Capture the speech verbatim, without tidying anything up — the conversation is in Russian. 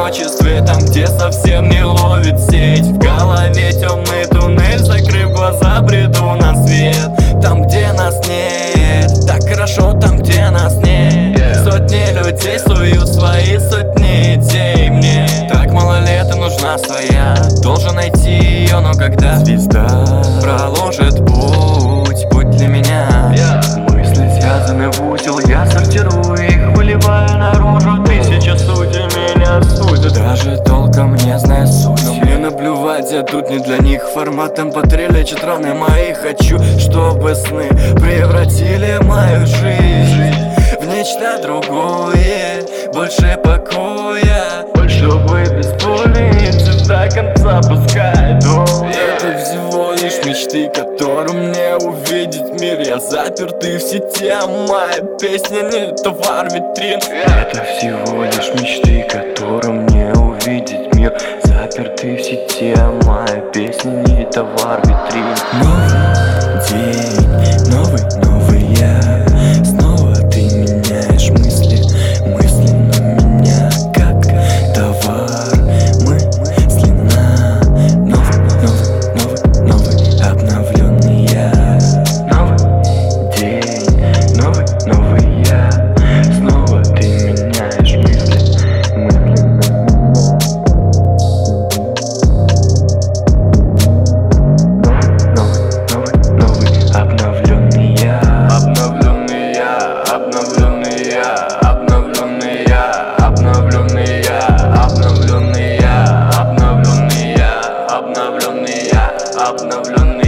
одиночестве, там, где совсем не ловит сеть. В голове темный туннель, закрыв глаза, бреду на свет. Там, где нас нет, так хорошо там, где нас нет. Сотни людей суют свои сотни идей мне. Так мало лет и нужна своя, должен найти ее, но когда звезда проложит путь, путь для меня. Мысли связаны в узел, я сортирую их, выливаю наружу. Тысяча судей меня судят, даже толком не зная суть. Но мне наплевать, я тут не для них. Форматом по три лечат раны мои. Хочу, чтобы сны превратили мою жизнь в нечто другое, больше покоя, чтобы без боли идти до конца, пускай дом. Это всего лишь мечты, которым мне увидеть мир. Я запертый в сети, а моя песня не товар витрин. Это всего лишь мечты, которым мне увидеть мир. Запертый в сети, а моя песня не товар витрин. Новый день, новый, новый я. Снова ты меняешь мысли, мысли на меня как товар. Мысленно новый, новый, новый, новый, обновленный я. Новый день, новый, новый я. Снова ты меняешь мысли, мысли на меня. Новый, новый, новый, обновленный я. Обновленный я, обновленный я, обновленный я, обновленный я, обновленный я, обновленный я, обновленный я, обновленный.